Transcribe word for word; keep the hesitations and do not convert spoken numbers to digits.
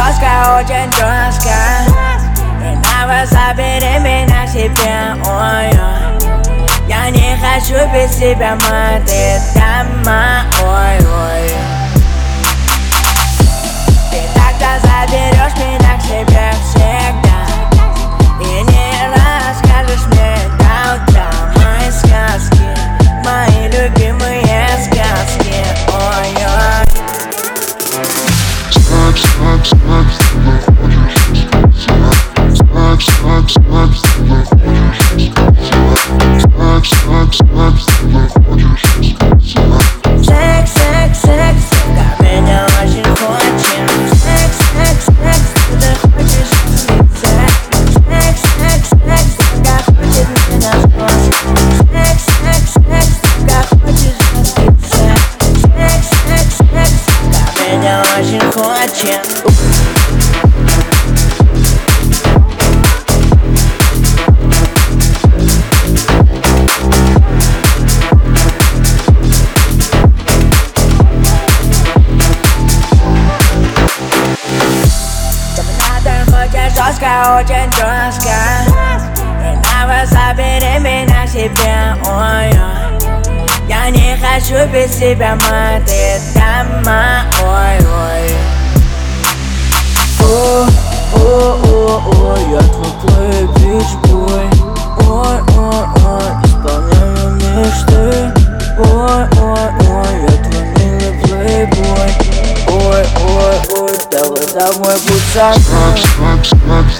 жестко, очень жестко. И давай забери меня к себе, ой-ой. Я не хочу без тебя, моя ты дама, ой-ой. Ты тогда заберешь меня к себе всегда и не расскажешь мне до утра мои сказки, мои любимые сказки, ой-ой. Знак, знак, знак, ты находишься сказать. Знак, знак, знак, ты находишься сказать. Знак, знак, знак, ты находишься сказать. Секс, секс, секс, как меня очень хочет. Секс, секс, секс, ты хочешь слиться. Секс, секс, секс, как хочет меня сбросить. Секс, секс, секс, как хочешь слиться. Секс, секс, секс, как меня очень хочет. Жестко, очень жестко. И давай забери меня к себе, ой-ой. Я не хочу без тебя, моя ты дама, ой-ой. О-о-о-о, я твой плей, бич-бой. Ой-ой-ой, исполняю мечты. Ой-ой-ой, я твой милый плейбой. Ой-ой-ой, давай домой будь со мной. Знак, знак, знак,